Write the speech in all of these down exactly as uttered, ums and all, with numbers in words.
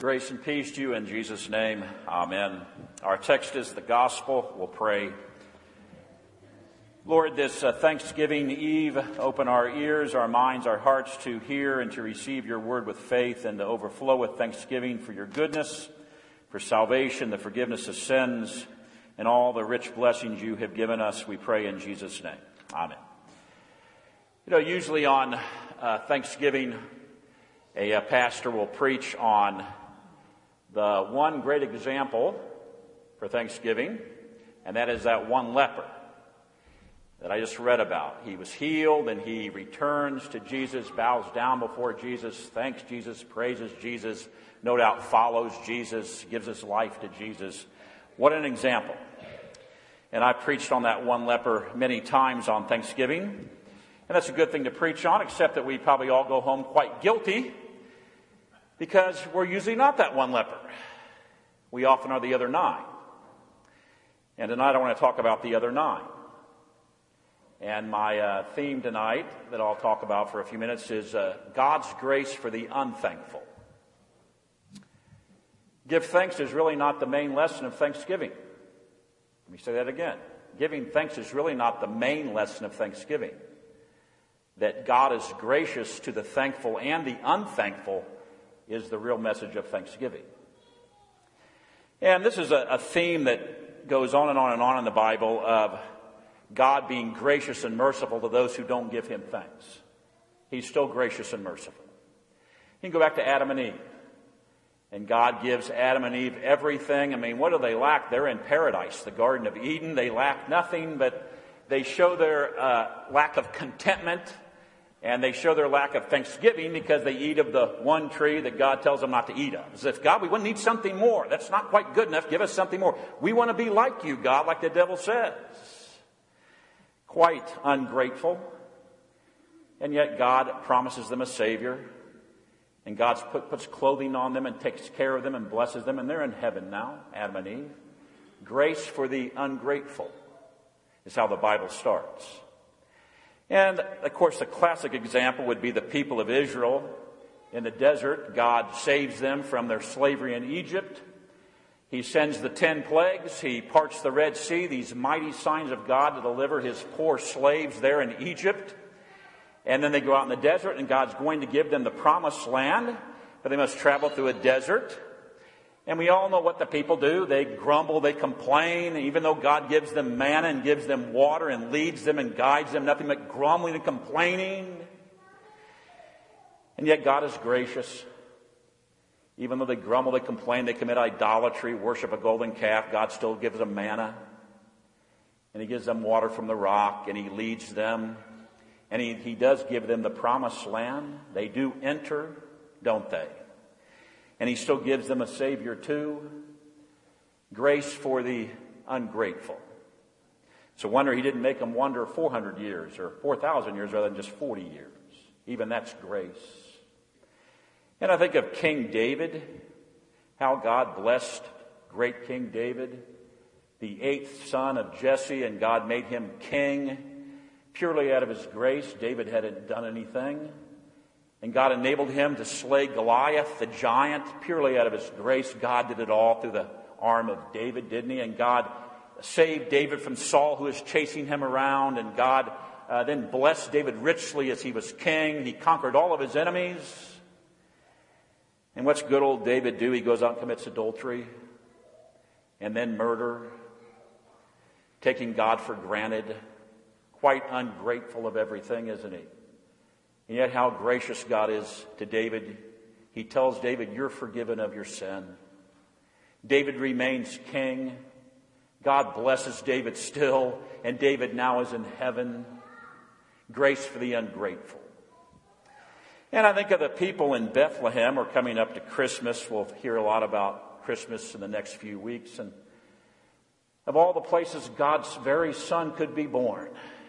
Grace and peace to you in Jesus' name. Amen. Our text is the gospel. We'll pray. Lord, this uh, Thanksgiving Eve, open our ears, our minds, our hearts to hear and to receive your word with faith and to overflow with thanksgiving for your goodness, for salvation, the forgiveness of sins, and all the rich blessings you have given us. We pray in Jesus' name. Amen. You know, usually on uh, Thanksgiving, a, a pastor will preach on the one great example for Thanksgiving, and that is that one leper that I just read about. He was healed, and he returns to Jesus, bows down before Jesus, thanks Jesus, praises Jesus, no doubt follows Jesus, gives his life to Jesus. What an example. And I preached on that one leper many times on Thanksgiving, and that's a good thing to preach on, except that we probably all go home quite guilty because we're usually not that one leper. We often are the other nine. And tonight I want to talk about the other nine. And my uh, theme tonight that I'll talk about for a few minutes is uh, God's grace for the unthankful. Give thanks is really not the main lesson of Thanksgiving. Let me say that again. Giving thanks is really not the main lesson of Thanksgiving. That God is gracious to the thankful and the unthankful is the real message of Thanksgiving. And this is a, a theme that goes on and on and on in the Bible of God being gracious and merciful to those who don't give him thanks. He's still gracious and merciful. You can go back to Adam and Eve. And God gives Adam and Eve everything. I mean, what do they lack? They're in paradise, the Garden of Eden. They lack nothing, but they show their uh, lack of contentment. And they show their lack of thanksgiving because they eat of the one tree that God tells them not to eat of. As if, God, we wouldn't need something more. That's not quite good enough. Give us something more. We want to be like you, God, like the devil says. Quite ungrateful. And yet God promises them a Savior. And God put, puts clothing on them and takes care of them and blesses them. And they're in heaven now, Adam and Eve. Grace for the ungrateful is how the Bible starts. And, of course, the classic example would be the people of Israel in the desert. God saves them from their slavery in Egypt. He sends the ten plagues. He parts the Red Sea, these mighty signs of God to deliver his poor slaves there in Egypt. And then they go out in the desert, and God's going to give them the promised land, but they must travel through a desert. And we all know what the people do. They grumble, they complain. Even though God gives them manna and gives them water and leads them and guides them, nothing but grumbling and complaining. And yet God is gracious. Even though they grumble, they complain, they commit idolatry, worship a golden calf, God still gives them manna. And he gives them water from the rock, and he leads them. And he, he does give them the promised land. They do enter, don't they? And he still gives them a Savior too. Grace for the ungrateful. It's a wonder he didn't make them wander four hundred years or four thousand years rather than just forty years. Even that's grace. And I think of King David, how God blessed great King David, the eighth son of Jesse, and God made him king purely out of his grace. David hadn't done anything. And God enabled him to slay Goliath, the giant, purely out of his grace. God did it all through the arm of David, didn't he? And God saved David from Saul, who was chasing him around. And God uh, then blessed David richly as he was king. He conquered all of his enemies. And what's good old David do? He goes out and commits adultery and then murder, taking God for granted. Quite ungrateful of everything, isn't he? And yet how gracious God is to David. He tells David, you're forgiven of your sin. David remains king. God blesses David still, and David now is in heaven. Grace for the ungrateful. And I think of the people in Bethlehem. We're coming up to Christmas. We'll hear a lot about Christmas in the next few weeks. And of all the places God's very Son could be born,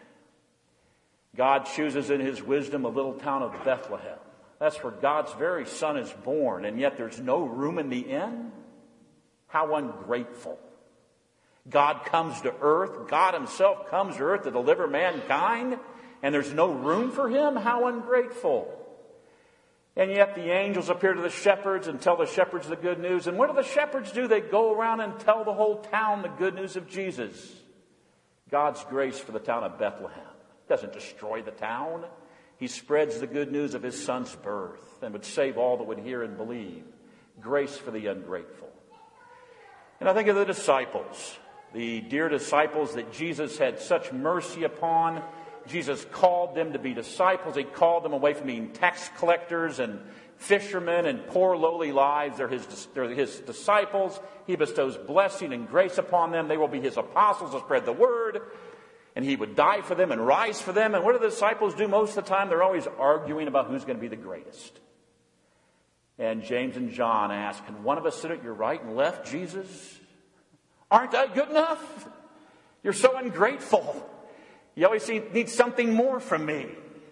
God chooses in his wisdom a little town of Bethlehem. That's where God's very Son is born, and yet there's no room in the inn? How ungrateful. God comes to earth. God himself comes to earth to deliver mankind, and there's no room for him? How ungrateful. And yet the angels appear to the shepherds and tell the shepherds the good news. And what do the shepherds do? They go around and tell the whole town the good news of Jesus. God's grace for the town of Bethlehem. He doesn't destroy the town. He spreads the good news of his son's birth and would save all that would hear and believe. Grace for the ungrateful. And I think of the disciples, the dear disciples that Jesus had such mercy upon. Jesus called them to be disciples. He called them away from being tax collectors and fishermen and poor lowly lives. They're his, they're his disciples. He bestows blessing and grace upon them. They will be his apostles to spread the word. And he would die for them and rise for them. And what do the disciples do most of the time? They're always arguing about who's going to be the greatest. And James and John ask, can one of us sit at your right and left, Jesus? Aren't I good enough? You're so ungrateful. You always need something more from me.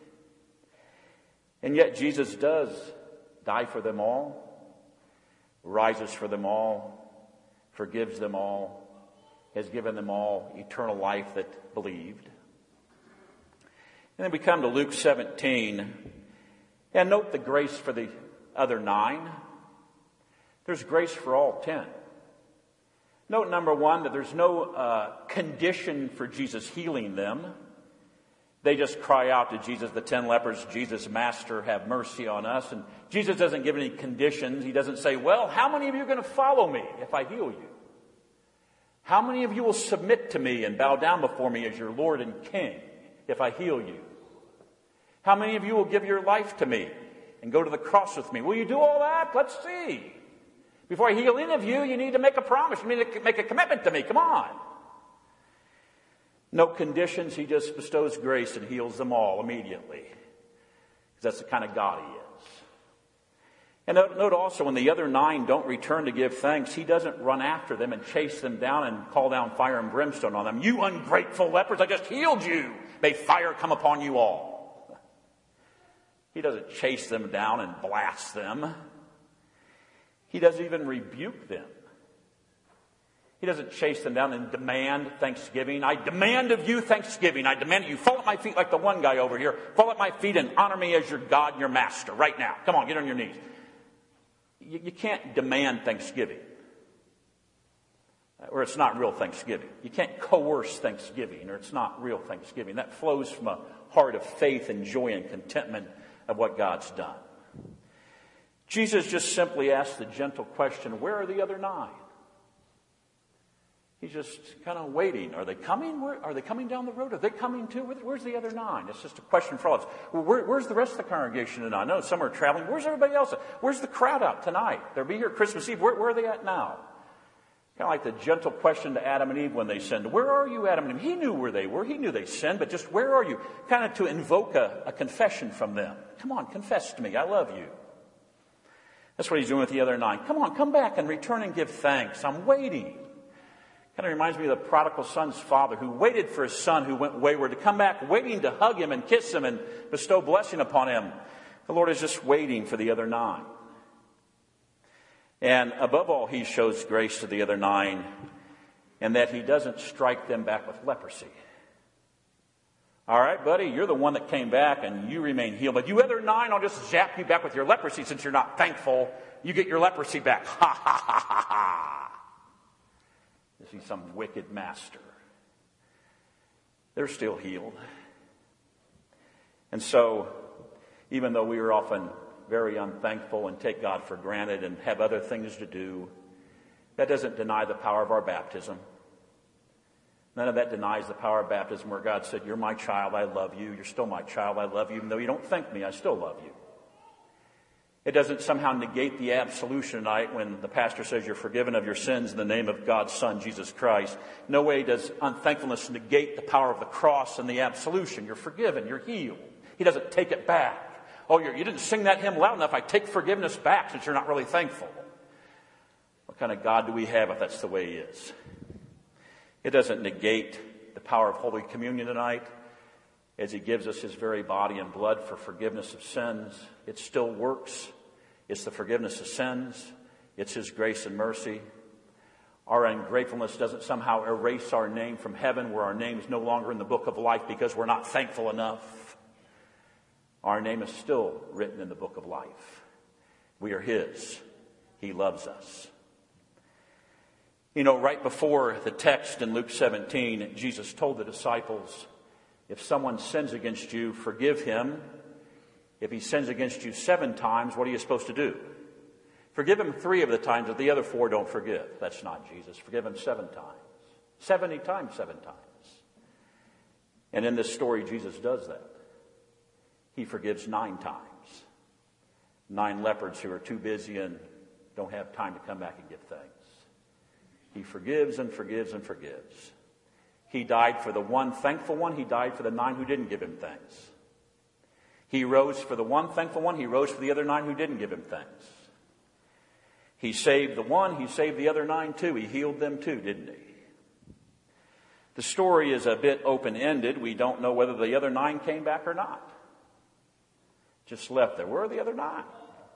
And yet Jesus does die for them all, rises for them all, forgives them all, has given them all eternal life that believed. And then we come to Luke seventeen, and note the grace for the other nine. There's grace for all ten. Note, number one, that there's no uh, condition for Jesus healing them. They just cry out to Jesus, the ten lepers, Jesus, Master, have mercy on us. And Jesus doesn't give any conditions. He doesn't say, well, how many of you are going to follow me if I heal you? How many of you will submit to me and bow down before me as your Lord and King if I heal you? How many of you will give your life to me and go to the cross with me? Will you do all that? Let's see. Before I heal any of you, you need to make a promise. You need to make a commitment to me. Come on. No conditions. He just bestows grace and heals them all immediately. Because that's the kind of God he is. And note, note also, when the other nine don't return to give thanks, he doesn't run after them and chase them down and call down fire and brimstone on them. You ungrateful lepers, I just healed you. May fire come upon you all. He doesn't chase them down and blast them. He doesn't even rebuke them. He doesn't chase them down and demand thanksgiving. I demand of you thanksgiving. I demand that you fall at my feet like the one guy over here. Fall at my feet and honor me as your God and your master right now. Come on, get on your knees. You, you can't demand thanksgiving. Or it's not real thanksgiving. You can't coerce thanksgiving, or it's not real thanksgiving. That flows from a heart of faith and joy and contentment of what God's done. Jesus just simply asked the gentle question, where are the other nine? He's just kind of waiting. Are they coming? Where, are they coming down the road? Are they coming too? Where, where's the other nine? It's just a question for all of us. Well, where, where's the rest of the congregation tonight? I know some are traveling. Where's everybody else? Where's the crowd out tonight? They'll be here Christmas Eve. Where, where are they at now? Kind of like the gentle question to Adam and Eve when they sinned. Where are you, Adam and Eve? He knew where they were. He knew they sinned, but just where are you? Kind of to invoke a, a confession from them. Come on, confess to me. I love you. That's what he's doing with the other nine. Come on, come back and return and give thanks. I'm waiting. Kind of reminds me of the prodigal son's father who waited for his son who went wayward to come back, waiting to hug him and kiss him and bestow blessing upon him. The Lord is just waiting for the other nine. And above all, he shows grace to the other nine in that he doesn't strike them back with leprosy. All right, buddy, you're the one that came back and you remain healed. But you other nine, I'll just zap you back with your leprosy since you're not thankful. You get your leprosy back. Ha, ha, ha, ha, ha. Is he some wicked master? They're still healed. And so, even though we are often very unthankful and take God for granted and have other things to do, that doesn't deny the power of our baptism. None of that denies the power of baptism where God said, you're my child, I love you. You're still my child, I love you. Even though you don't thank me, I still love you. It doesn't somehow negate the absolution tonight when the pastor says you're forgiven of your sins in the name of God's Son, Jesus Christ. No way does unthankfulness negate the power of the cross and the absolution. You're forgiven, you're healed. He doesn't take it back. Oh, you're, you didn't sing that hymn loud enough. I take forgiveness back since you're not really thankful. What kind of God do we have if that's the way he is? It doesn't negate the power of Holy Communion tonight as he gives us his very body and blood for forgiveness of sins. It still works. It's the forgiveness of sins. It's his grace and mercy. Our ungratefulness doesn't somehow erase our name from heaven where our name is no longer in the book of life because we're not thankful enough. Our name is still written in the book of life. We are His. He loves us. You know, right before the text in Luke seventeen, Jesus told the disciples, if someone sins against you, forgive him. If he sins against you seven times, what are you supposed to do? Forgive him three of the times, but the other four don't forgive. That's not Jesus. Forgive him seven times. Seventy times, seven times. And in this story, Jesus does that. He forgives nine times. Nine lepers who are too busy and don't have time to come back and give thanks. He forgives and forgives and forgives. He died for the one thankful one. He died for the nine who didn't give him thanks. He rose for the one thankful one. He rose for the other nine who didn't give him thanks. He saved the one. He saved the other nine too. He healed them too, didn't he? The story is a bit open-ended. We don't know whether the other nine came back or not. Just left there. Where are the other nine?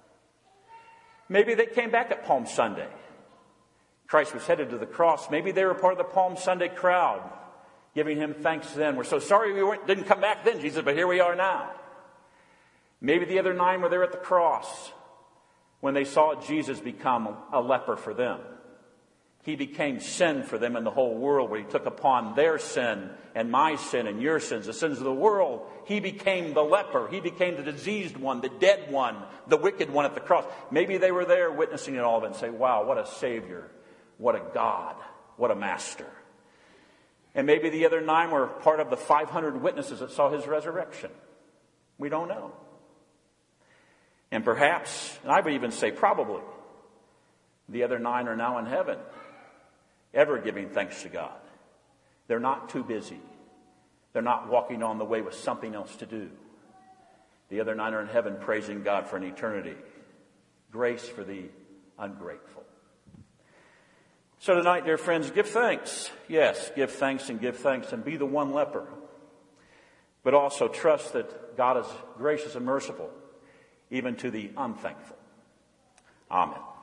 Maybe they came back at Palm Sunday. Christ was headed to the cross. Maybe they were part of the Palm Sunday crowd, giving him thanks then. We're so sorry we weren't, didn't come back then, Jesus, but here we are now. Maybe the other nine were there at the cross when they saw Jesus become a leper for them. He became sin for them and the whole world, where he took upon their sin and my sin and your sins, the sins of the world. He became the leper. He became the diseased one, the dead one, the wicked one at the cross. Maybe they were there witnessing it all of it and say, wow, what a Savior, what a God, what a Master. And maybe the other nine were part of the five hundred witnesses that saw his resurrection. We don't know. And perhaps, and I would even say probably, the other nine are now in heaven, ever giving thanks to God. They're not too busy. They're not walking on the way with something else to do. The other nine are in heaven praising God for an eternity. Grace for the ungrateful. So tonight, dear friends, give thanks. Yes, give thanks and give thanks and be the one leper. But also trust that God is gracious and merciful, even to the unthankful. Amen.